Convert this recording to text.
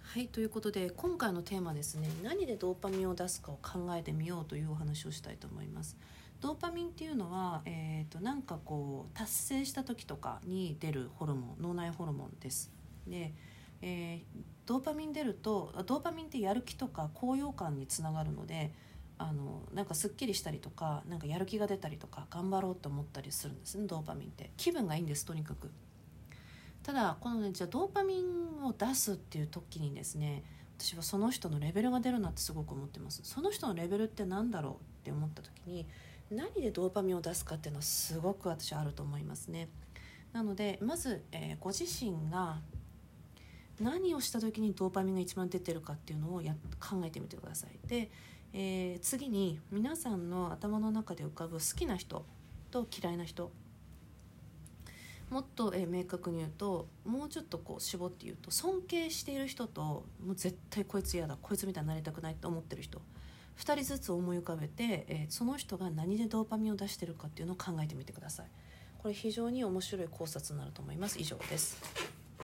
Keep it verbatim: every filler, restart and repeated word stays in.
はい、ということで今回のテーマですね、何でドーパミンを出すかを考えてみようというお話をしたいと思います。ドーパミンっていうのは、えーと、なんかこう達成した時とかに出るホルモン、脳内ホルモンです。で、えー、ドーパミン出ると、ドーパミンってやる気とか高揚感につながるので、あのなんかすっきりしたりとか、なんかやる気が出たりとか、頑張ろうと思ったりするんですね。ドーパミンって気分がいいんです、とにかく。ただこのね、じゃあドーパミンを出すっていう時にですね、私はその人のレベルが出るなってすごく思ってます。その人のレベルって何だろうって思った時に、何でドーパミンを出すかっていうのはすごく私はあると思いますね。なのでまず、えー、ご自身が何をした時にドーパミンが一番出てるかっていうのをや考えてみてください。で、えー、次に皆さんの頭の中で浮かぶ好きな人と嫌いな人、もっと、えー、明確に言うと、もうちょっとこう絞って言うと、尊敬している人と、もう絶対こいつ嫌だ、こいつみたいになりたくないと思ってる人、ふたりずつ思い浮かべて、えー、その人が何でドーパミンを出してるかっていうのを考えてみてください。これ非常に面白い考察になると思います。以上です。